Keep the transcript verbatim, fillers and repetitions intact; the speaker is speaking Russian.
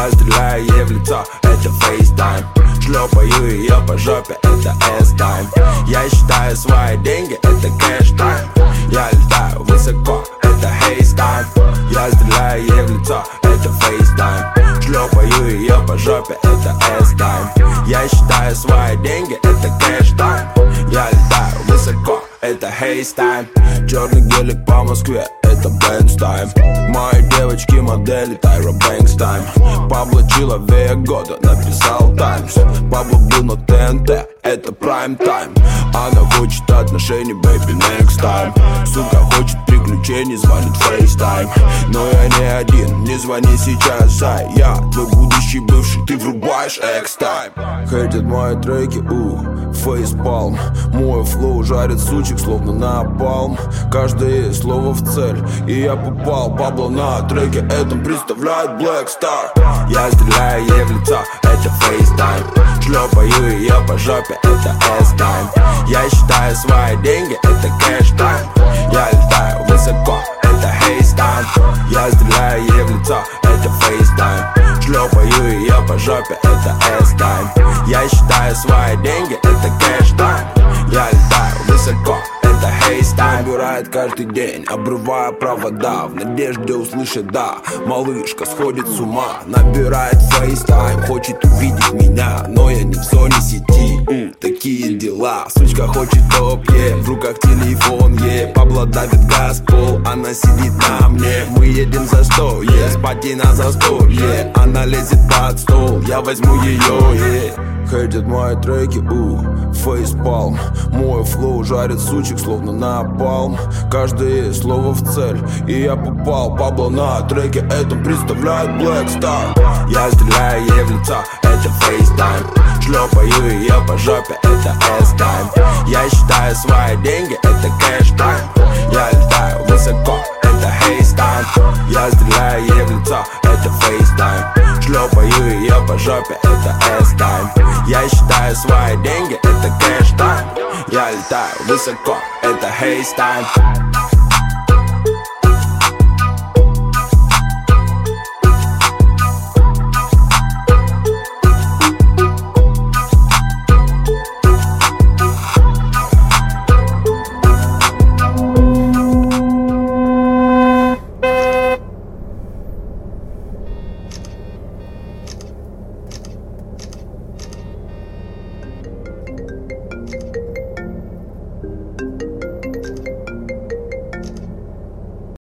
Я стреляю ей в лицо, это фейстайм. Шлепаю ее по жопе, это эс-тайм. Я считаю свои деньги, это кэш-тайм. Я летаю высоко, это хейстайм. Я стреляю ей в лицо, это фейстайм. Шлепаю ее по жопе, это эс-тайм. Я считаю свои деньги, это кэш-тайм. Я летаю высоко, это хейстайм. Черный гелик по Москве, это бэнс-тайм. Мои девочки модели Тайра Бэнкс тайм. Пабло человек года написал Таймс. Пабло был на ТНТ, это прайм тайм. Она хочет отношений, baby, next time. Сука хочет приключений, звонит фейстайм. Но я не один, не звони сейчас, зай. Я твой будущий бывший, ты врубаешь экс-тайм. Хейтят мои треки, у, фейспалм. Мой флоу жарит сучек, словно напалм. Каждое слово в цель, и я попал. Пабло на треке этом представляет Black Star. Я стреляю ей в лицо, это фейстайм. Шлепаю ее по жопе, это эс-тайм. Я считаю свои деньги, это кэш-тайм. Я летаю высоко, это хейстайм. Я стреляю ей в лицо, это фейстайм. Шлепаю ее по жопе, это эс-тайм. Я считаю свои деньги, это кэш-тайм. Я летаю высоко, это хейстайм. Набирает каждый день, обрывая провода, в надежде услышать да. Малышка сходит с ума, набирает фейстайм. Хочет увидеть меня, но я не в зоне сети. М, Такие дела, сучка хочет топ, е в руках телефон, е Пабло давит газ, пол, она сидит на мне. Мы едем за сто, е спать ей на застолье. Она лезет под стол, я возьму ее, е Хейтят мои треки, у, фейспалм. Мой флоу жарит сучек, словно напалм. Каждое слово в цель, и я попал. Пабло на треке этом представляет Black Star. Я стреляю ей в лицо, это фейстайм. Шлепаю ее по жопе, это эс-тайм. Я считаю свои деньги, это кэш-тайм. Я летаю высоко, это хейстайм. Я стреляю ей в лицо, это фейстайм. Шлепаю ее по жопе, это эс-тайм. Я считаю свои деньги, это кэш-тайм. Я летаю высоко, это хейстайм.